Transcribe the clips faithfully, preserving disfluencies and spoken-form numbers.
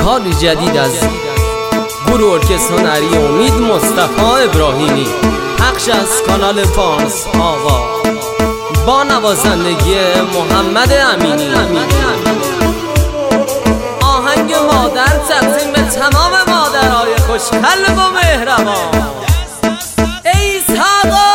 حالی جدید از گروه ارکستر هنری امید مصطفی ابراهیمی، پخش از کانال فارس آوا با نوازندگی محمد امینی. آهنگ مادر تقدیم به تمام مادرهای خوشقلب و مهربان. ای ساقا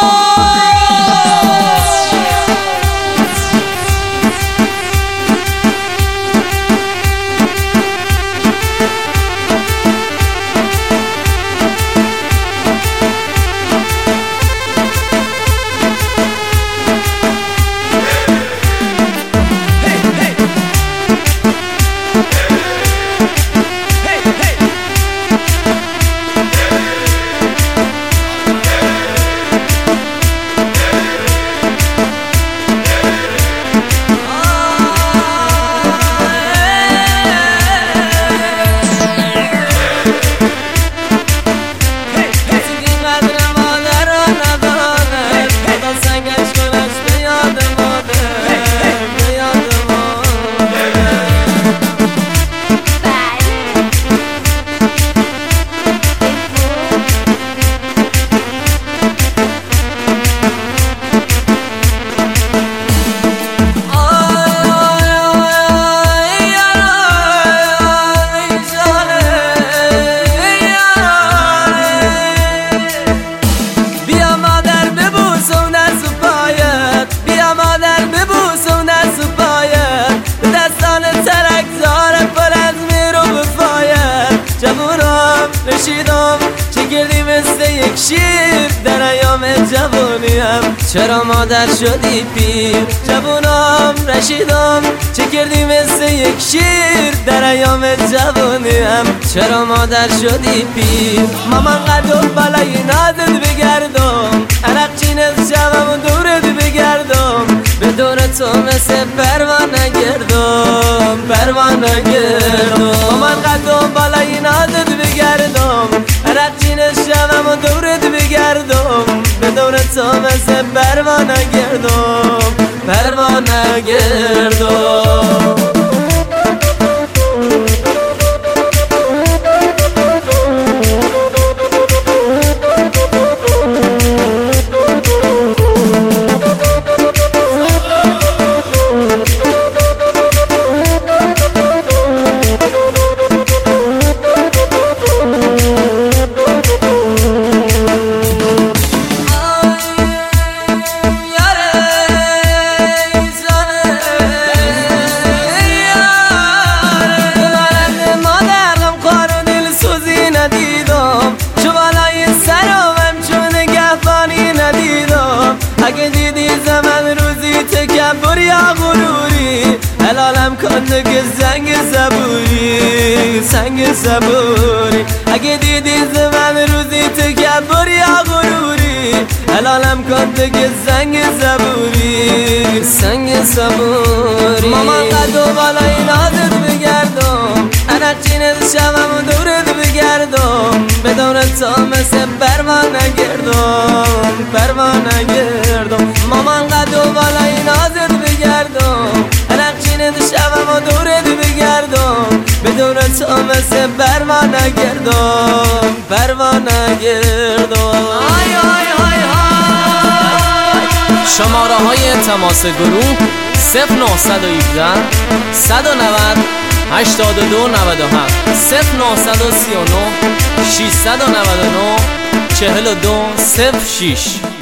رشیدم چه کردی مثل یک شیر در ایام جوانیم، چرا مادر شدی پیر؟ جوانم رشیدم چه کردی مثل یک شیر در ایام جوانیم، چرا مادر شدی پیر؟ مامان قد و بالای نازت بگردم، عرق چینت شوم و دورت بگردم، به دور تو مثل پروانه گردم پروانه گردم. مامان قد و بالای نازت بگردم، عرق چینت شوم و دورت بگردم، به دور تو مثل پروانه گردم پروانه گردم. اگه دیدی زمن روزی تکبر یا غروری، الالم کن که زنگ صبوری سنگ صبوری. اگه دیدی زمن روزی تکبر یا غروری، الالم کن که زنگ صبوری سنگ صبوری. مامان قد و بالای نازت بگردم، عرق چینت شوم و دورت بگردم، به دور تو مثل پروانه گردم پروانه گردم. مامان قد و بالای نازت بگردم، عرق چینت شوم و دورت بگردم، به دور تو مثل پروانه گردم پروانه گردم. آی آی آی آی. شماره های تماس گروه صفر نهصد و هفده صد و نود هشتاد و دو نود و هفت، صفر نهصد و سی و نه ششصد و نود و نه چهل و دو صفر شش.